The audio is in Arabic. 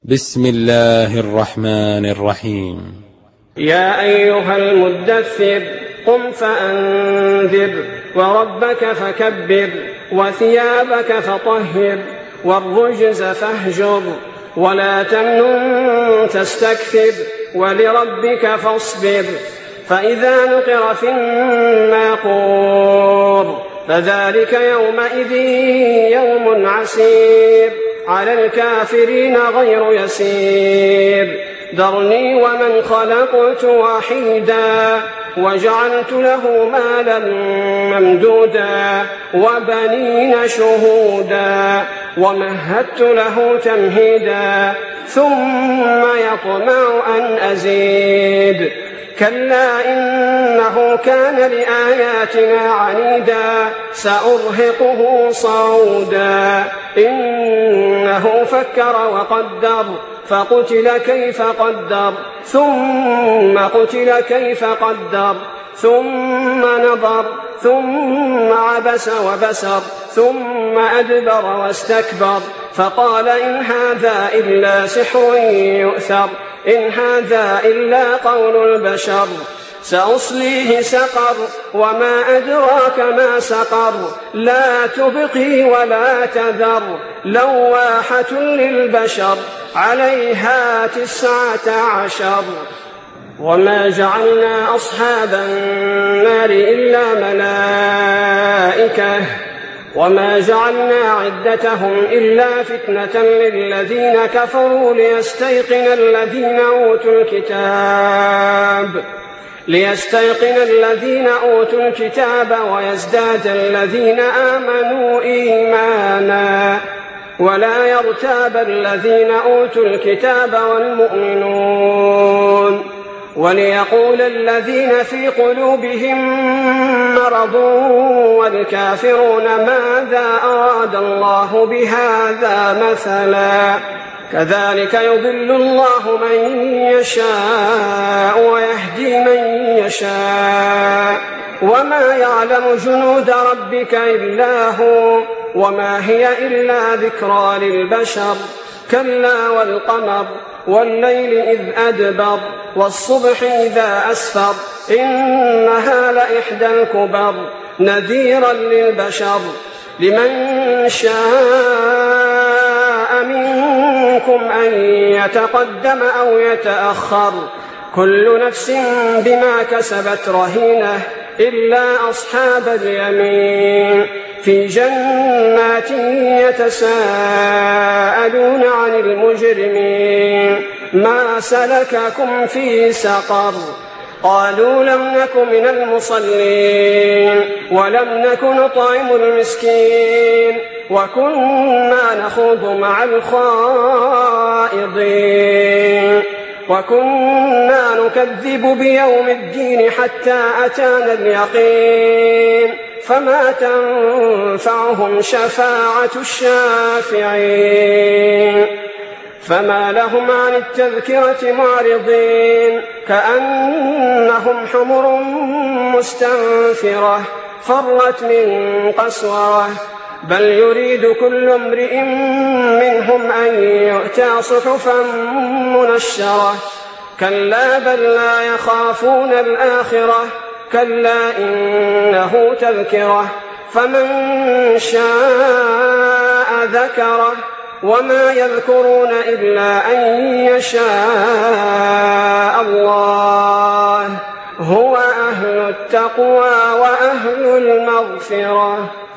بسم الله الرحمن الرحيم. يا أيها المدثر قم فأنذر وربك فكبر وثيابك فطهر والرجز فاهجر ولا تمنن تستكثر ولربك فاصبر فإذا نقر في الناقور فذلك يومئذ يوم عسير على الكافرين غير يسير ذرني ومن خلقت وحيدا وجعلت له مالا ممدودا وبنين شهودا ومهدت له تمهيدا ثم يطمع أن أزيد كلا إنه كان لآياتنا عنيدا سأرهقه صعودا إنه فكر وقدر فقتل كيف قدر ثم قتل كيف قدر ثم نظر ثم عبس وبسر ثم أدبر واستكبر فقال إن هذا إلا سحر يؤثر إن هذا إلا قول البشر سأصليه سقر وما أدراك ما سقر لا تبقي ولا تذر لواحة للبشر عليها 19 وما جعلنا أصحاب النار إلا ملائكة وما جعلنا عدتهم إلا فتنة للذين كفروا ليستيقن الذين أوتوا الكتاب ويزداد الذين آمنوا إيمانا ولا يرتاب الذين أوتوا الكتاب والمؤمنون وليقول الذين في قلوبهم مرض والكافرون ماذا أراد الله بهذا مثلا كذلك يضل الله من يشاء ويهدي من يشاء وما يعلم جنود ربك إلا هو وما هي إلا ذكرى للبشر كلا والقمر والليل إذ أدبر والصبح إذا أسفر إنها لإحدى الكبر نذيرا للبشر لمن شاء منكم أن يتقدم أو يتأخر كل نفس بما كسبت رهينة إلا أصحاب اليمين في جنات يتساءلون عن المجرمين ما سلككم في سقر قالوا لم نك من المصلين ولم نك نطعم المسكين وكنا نخوض مع الخائضين وكنا نكذب بيوم الدين حتى أتانا اليقين فما تنفعهم شفاعة الشافعين فما لهم عن التذكرة معرضين كأنهم حمر مستنفرة فرت من قسورة بل يريد كل امرئ منهم أن يؤتى صحفا منشرة كلا بل لا يخافون الآخرة كلا إنه تذكرة فمن شاء ذكره وما يذكرون إلا أن يشاء الله هو أهل التقوى وأهل المغفرة.